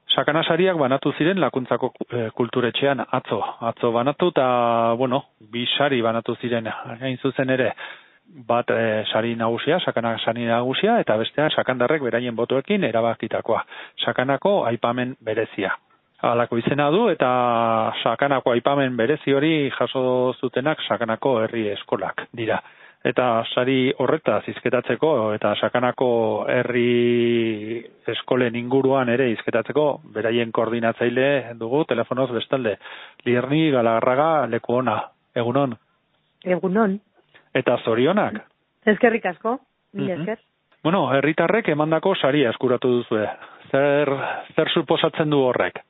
Sakanasariak banatu ziren Lakuntzako kulturetxean atzo banatu, eta, bi sari banatu ziren, hain zuzen ere, bat sari nagusia, Sakana sari nagusia, eta bestean sakandarrek beraien botoekin erabakitakoa. Sakanako aipamen berezia. Halako izena du, eta Sakanako aipamen berezi hori jaso zutenak Sakanako herri eskolak dira. Eta sari horretaz hizketatzeko eta Sakanako herri eskolen inguruan ere hizketatzeko beraien koordinatzaile dugu telefonoz bestalde. Lierni Galarraga Lekuona. Egunon? Egunon. Eta zorionak? Eskerrik asko, mila esker. Herritarrek emandako saria eskuratu duzue. Zer suposatzen du horrek?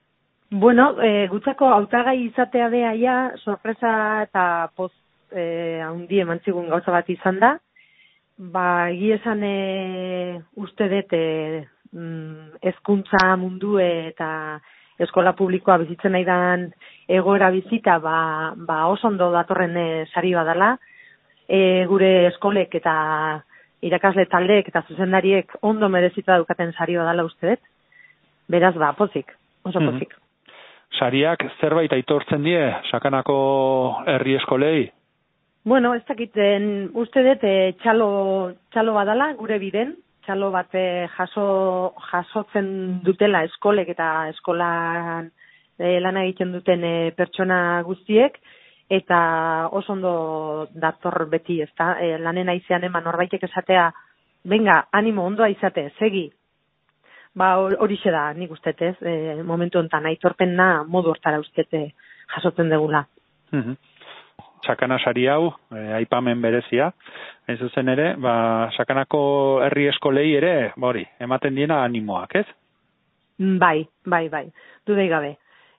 Gutzako hautagai izatea behaia, sorpresa eta poz haundi emantzigun gauza bat izan da. Egia esan uste dut hezkuntza mundu eta eskola publikoa bizitzen nahi dan egoera bizita oso ondo datorren sari badala. Gure eskolek eta irakasle taldeek eta zuzendariek ondo merezita daukaten sari badala uste dut. Beraz pozik, oso pozik. Sariak zerbait aitortzen die Sakanako herri eskolei? Ez dakiten, uste dut txalo badala gure biden, txalo bat jasotzen dutela eskolek eta eskolan lan egiten duten pertsona guztiek, eta oso ondo dator beti, ezta? Lanen aizean eman norbaitek esatea, venga, animo, ondoa izate, segi. Horixe da, nik uste ez, momentu honetan, aitorpena modu hortara uste jasotzen degula. Sakana sari hau, aipamen berezia, ez zuzen ere, Sakanako herri eskolei ere, ematen diena animoak, ez? Bai, dudei gabe.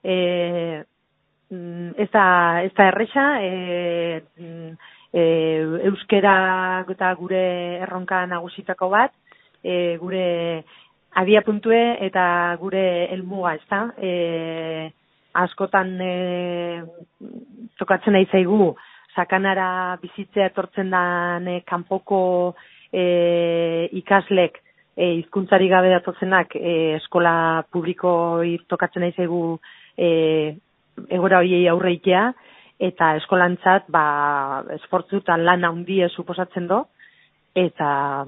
Ez da erresa, euskera eta gure erronka nagusitako bat, gure abia puntue eta gure helmuga, ez da? Askotan tokatzen nahi zaigu Sakanara bizitzea etortzen dan kanpoko ikaslek hizkuntzari gabe datozenak eskola publikoi tokatzen nahi zaigu egoera horiei aurreitea, eta eskolantzat esfortzu eta lan handia suposatzen do, eta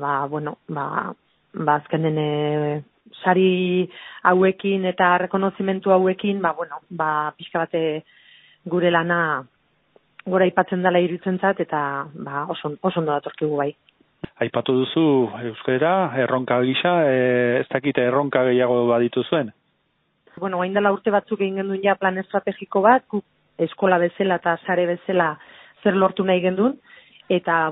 azkenen sari hauekin eta rekonozimentu hauekin, pixka bate gure lana gora aipatzen dela iruditzentzat, eta oso ondo datorkigu bai. Aipatu duzu euskera, erronka gisa, ez dakite erronka gehiago baditu zuen? Hain dela urte batzuk egin gendun ja plan estrategiko bat, eskola bezala eta sare bezala zer lortu nahi gendun, eta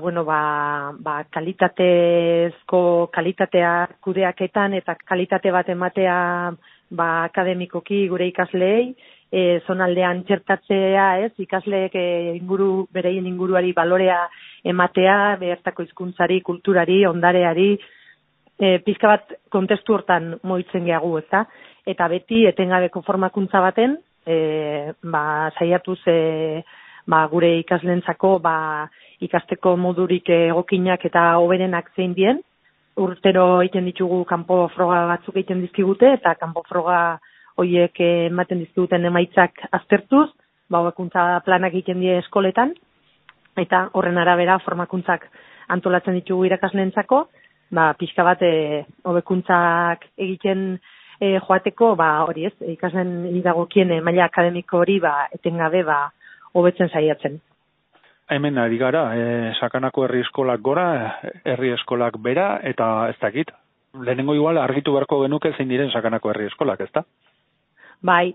kalitatea kudeaketan eta kalitate bat ematea akademikoki gure ikasleei, zonaldean txertatzea, ikasleek bereien inguruari balorea ematea, bertako hizkuntzari, kulturari, ondareari, pizka bat kontestu hortan moitzen gehagu, ezta? Eta beti etengabeko formakuntza baten, saiatuz gure ikasleentzako ikasteko modurik egokinak eta hoberenak zein dien. Urtero egiten ditugu kanpo froga batzuk egiten dizkigute, eta kanpo froga horiek ematen dizkiguten emaitzak aztertuz, hobekuntza planak egiten die eskoletan, eta horren arabera formakuntzak antolatzen ditugu irakasleentzako, pixka bat hobekuntzak egiten joateko, hori ez, ikasleen idagokien maila akademiko hori etengabe hobetzen saiatzen. Hemen ari gara, Sakanako herri eskolak gora, herri eskolak bera, eta ez dakit. Lehenengo igual argitu beharko genuke zein diren Sakanako herri eskolak, ezta? Bai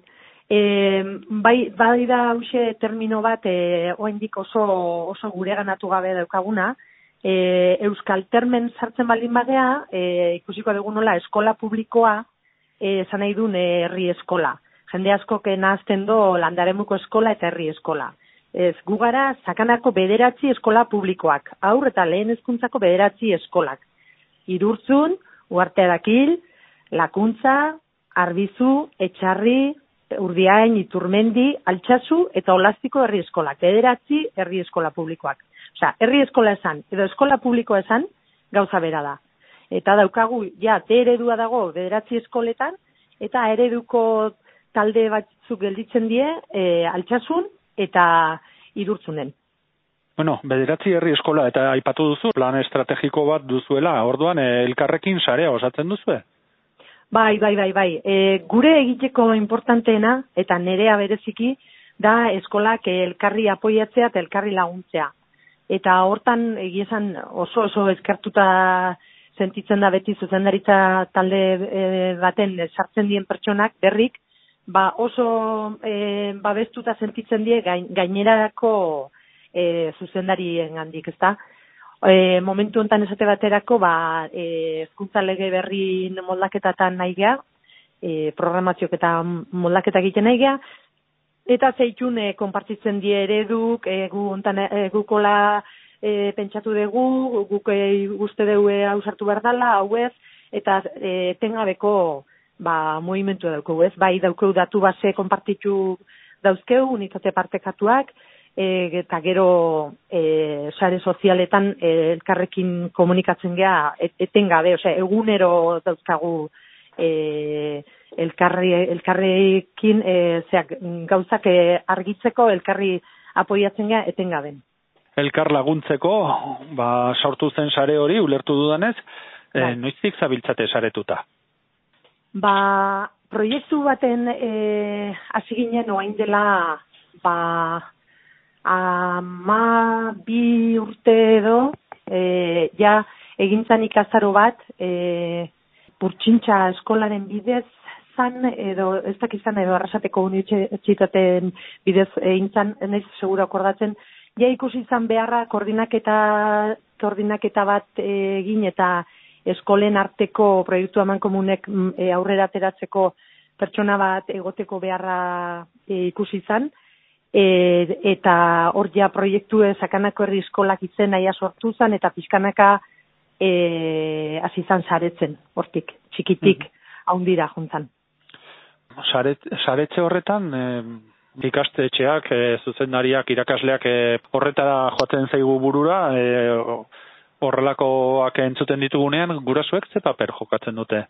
da hause termino bat, oraindik oso gure ganatu gabe daukaguna, euskal termen sartzen baldin bagea, ikusiko dugu nola eskola publikoa esan nahi duen herri eskola. Jende askok nahazten do landaremuko eskola eta herri eskola. Gu gara Sakanako 9 eskola publikoak, haur eta lehen hezkuntzako 9 eskolak. Irurtzun, Uarte Arakil, Lakuntza, Arbizu, Etxarri, Urdiain, Iturmendi, Altsasu eta Olaztiko herri eskolak, 9 herri eskola publikoak. Osea, herri eskola esan, edo eskola publikoa esan, gauza bera da. Eta daukagu, ja, eredua dago 9 eskoletan, eta ereduko talde batzuk gelditzen die, Altsasun eta Idurtzunen. Bueno, 9 herri eskola eta aipatu duzu, plan estrategiko bat duzuela, orduan elkarrekin sarea osatzen duzue? Bai. Gure egiteko importanteena, eta nerea bereziki, da eskolak elkarri apoiatzea eta elkarri laguntzea. Eta hortan egizan oso eskertuta sentitzen da beti zuzendaritza talde baten sartzen dien pertsonak berrik, oso babestuta sentitzen die gainerako zuzendarien handik, ezta? Momentu honetan esate baterako, hezkuntza lege berri moldaketatan nahi geha, programaziok eta moldaketa egiten nahi geha, eta zeitun konpartitzen die ereduk, gukola pentsatu dugu, guk uste dugu hau sartu behar dela, hau ez, eta etengabeko movimentu dauko, ez? Bai daukeu datu base konpartitu dauzkeu, unitate partekatuak, eta gero sare sozialetan elkarrekin komunikatzen geha etengabe, egunero dauzkagu elkarrekin gauzak argitzeko, elkarri apoiatzen geha etengaben. Elkar laguntzeko, sortu zen sare hori, ulertu dudanez, noiztik zabiltzate saretuta? Proiektu baten hasi ginen oain dela 12 urte edo, egintzan ikastaro bat, Burtsintxa eskolaren bidez zan, edo ez dakizan edo Arrasateko unibertsitateen bidez egintzan, naiz segura akordatzen, ikusi izan beharra koordinaketa bat egin eta eskolen arteko proiektu amankomunek aurrera ateratzeko pertsona bat egoteko beharra ikusi izan, eta hor proiektu sakanako herri eskolak izen naia sortu zen, eta pixkanaka hasi izan saretzen, hortik, txikitik, haundira juntzan. Saretze horretan, ikastetxeak, zuzendariak, irakasleak horretara joaten zaigu burura, horrelakoak entzuten ditugunean, gurasoek ze paper jokatzen dute?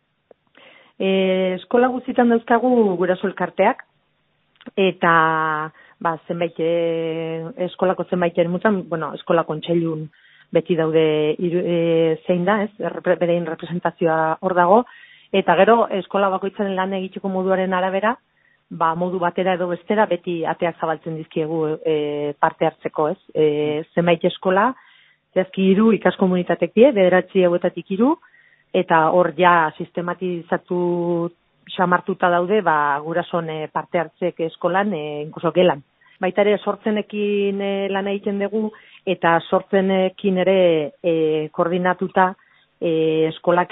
Eskola guztietan dauzkagu guraso elkarteak, eta zenbait eskolako zenbait ermutan, eskola kontseilun beti daude zein da, berein representazioa hor dago, eta gero eskola bakoitzaren lan egiteko moduaren arabera, modu batera edo bestera beti ateak zabaltzen dizkiegu parte hartzeko, ez? Zenbait eskola, zehazki 3 ikaskomunitatek die, 9 hauetatik 3, eta hor sistematizatu xamartuta daude, gurason parte hartzek eskolan, inkuso gelan. Baita ere, sortzenekin lan egiten dugu, eta sortzenekin ere koordinatuta eskolak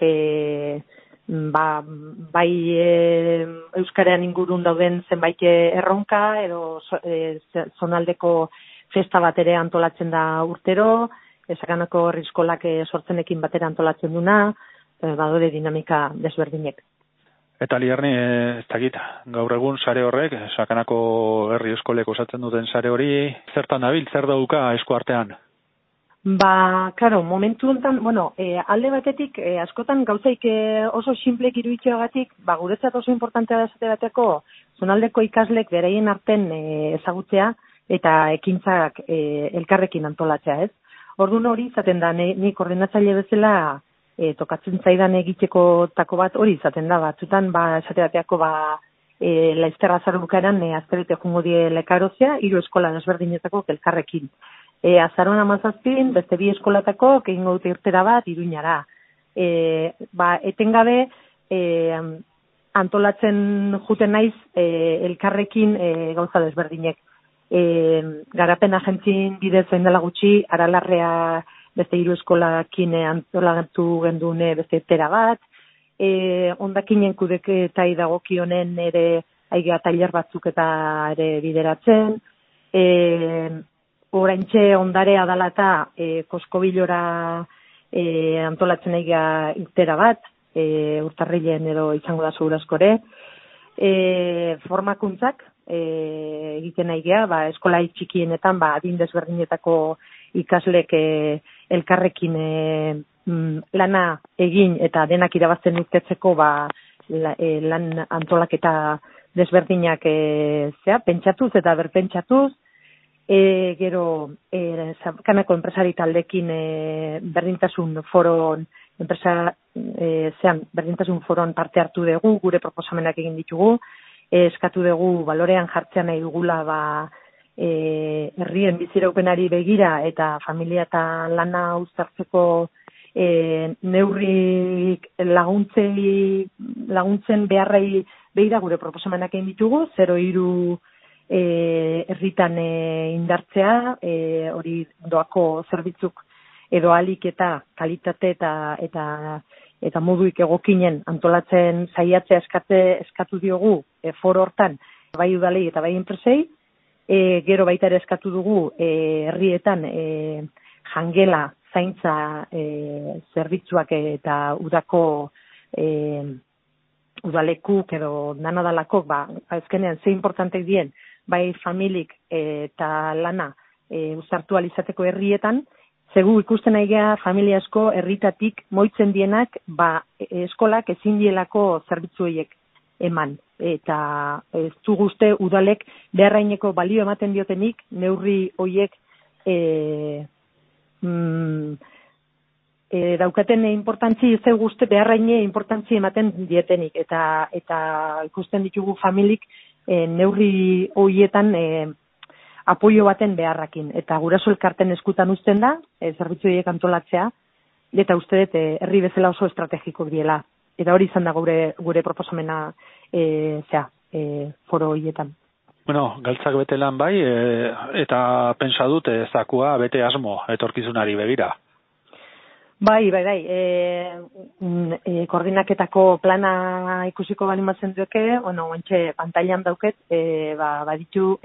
bai euskarean ingurun dauden zenbait erronka, edo zonaldeko festa bat ere antolatzen da urtero, sakanako herri eskolak sortzenekin batera antolatzen duna, badore dinamika desberdinek. Eta Liarni, ez dakit, gaur egun sare horrek, sakanako herri eskolek osatzen duten sare hori, zertan dabil, zer dauka esku artean? Momentu honetan, alde batetik, askotan gauzaik oso simplek iruditzeagatik, guretzat oso importantea da esate bateko, zonaldeko ikaslek beraien arten ezagutzea, eta ekintzak elkarrekin antolatzea, ez? Orduan hori izaten da, ni koordinatzaile bezala, tokatzen zaidan egiteko tako bat hori izaten da, batzutan, esate bateako, laizterra zarbukaeran, azterete jungo die lekarozea, 3 eskola desberdinetako elkarrekin. Azaroan 17, beste 2 eskolatako, egingo dute irtera bat, Iruñara. Etengabe, antolatzen juten naiz, elkarrekin gauza desberdinek. Garapen agentzien bidez zain dela gutxi, Aralarrea beste 3 eskolakin antolatu gendune beste irtera bat, ondakinen kudeketai dagokionen ere aigea tailer batzuk eta ere bideratzen, oraintxe ondarea dala eta Koskobilora antolatzen aigea irtera bat, urtarrilen edo izango da segurazkore, formakuntzak egiten aigea, eskolai txikienetan, adin desberdinetako ikaslek elkarrekin lana egin eta denak irabazten urtetzeko lan antolaketa desberdinak pentsatuz eta berpentsatuz, gero Sakanako enpresari taldekin berdintasun foron berdintasun foron parte hartu dugu, gure proposamenak egin ditugu, eskatu dugu balorean jartzea nahi dugula herrien biziraupenari begira eta familia eta lana uztartzeko neurrik laguntzen beharrei begira gure proposamenak egin ditugu, 0,3 herritan indartzea, hori doako zerbitzuk edo ahalik eta kalitate eta moduik egokinen antolatzen saiatzea eskatu diogu foro hortan, bai udalei eta bai enpresei, gero baita ere eskatu dugu herrietan jangela zaintza zerbitzuak eta udako udalekuk edo nanadalakok, azkenean ze importantek dien, bai familik eta lana uztartu alizateko herrietan, zegu ikusten nahi geha familia asko herritatik moitzen dienak eskolak ezin dielako zerbitzu horiek eman. Eta ez du guzti udalek beharraineko balio ematen diotenik neurri horiek daukaten importantzi ze guzti beharraine importantzi ematen dietenik. Eta ikusten ditugu familik neurri horietan apoio baten beharrakin. Eta guraso elkarten eskutan uzten da, zerbitzu horiek antolatzea, eta uste dut herri bezala oso estrategiko diela. Eta hori izan da gure proposamena foro horietan. Bueno, galtzak bete lan bai, eta pentsa dut zakua bete asmo etorkizunari begira. Bai. Koordinaketako plana ikusiko bali matzen duke, ointxe pantailan dauket, baditu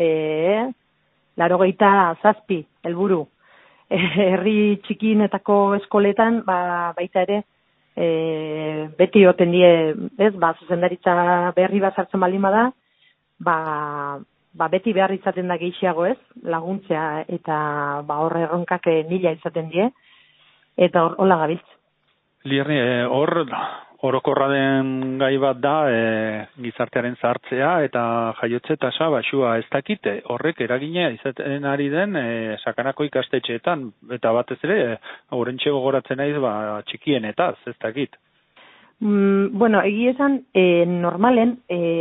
87 helburu. Herri txikinetako eskoletan, baita ere, beti oten die, zuzendaritza berri bat sartzen baldin bada, beti behar izaten da gehiago laguntzea eta horre erronkak nila izaten die, eta hola gabiltz. Lierni, orokorra den gai bat da gizartearen zahartzea eta jaiotze tasa baxua ez dakit, horrek eragina izaten ari den Sakanako ikastetxeetan, eta batez ere, aurrentxe gogoratzen naiz txikienetaz, ez dakit. Bueno, egi esan, normalen,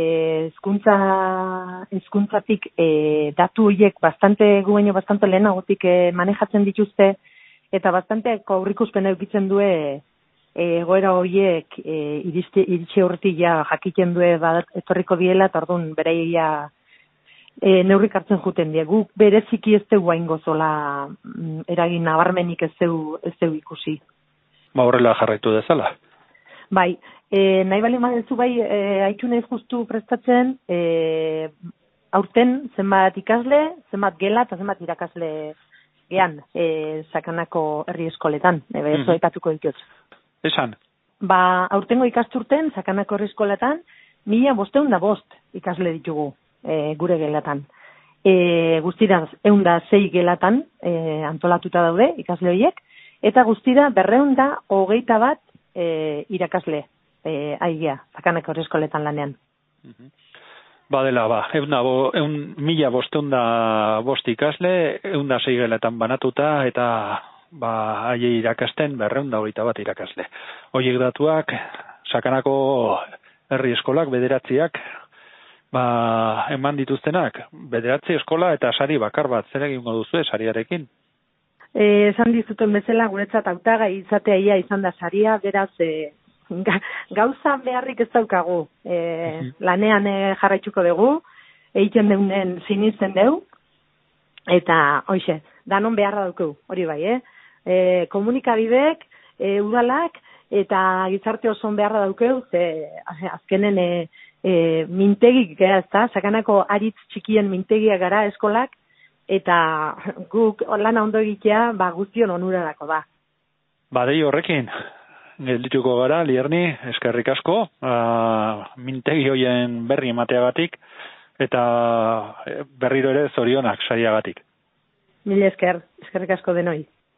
hezkuntzatik datu horiek bastante lehenagotik manejatzen dituzte, eta bastante aurrikuspena edukitzen due egoera horiek iritsi horretik jakiten due etorriko diela, eta orduan bereia neurrik hartzen juten die. Guk bereziki ez dugu hain gozola eragin nabarmenik ez dugu ikusi. Horrela jarraitu dezala. Bai, nahi bali madezu haitu nahiz justu prestatzen, aurten zenbat ikasle, zenbat gela eta zenbat irakasle gean Sakanako herri eskoletan, eso aipatuko ditut. Esan? Aurtengo ikasturten Sakanako herri eskoletan 1505 ikasle ditugu gure gelatan. Guztira 106 gelatan antolatuta daude ikasle horiek, eta guztira 221 irakasle aigia Sakanako herri eskoletan lanean. Badela, 1505 ikasle, 106 geletan banatuta, eta haiei irakasten 221 irakasle. Horiek datuak, Sakanako herri eskolak, 9 eman dituztenak, 9 eskola eta sari bakar bat, zer egingo duzu sariarekin? Esan dizuten bezala, guretzat hautagai izatea ia izan da saria, beraz, gauza beharrik ez daukagu. Lanean jarraitzuko dugu, egiten deunen sinisten dugu, eta hoxe, danon beharra dauku, hori bai, komunikabidek, udalak, eta gizarte oson beharra daukeu, azkenen mintegik gara, ezta, Sakanako aritz txikien mintegia gara eskolak, eta guk lana ondo egitea guztion onurarako da. Badei horrekin, geldituko gara, Lierni, eskerrik asko, mintegi hoien berri emateagatik, eta berriro ere zorionak sariagatik. Mila eskerrik asko denoi.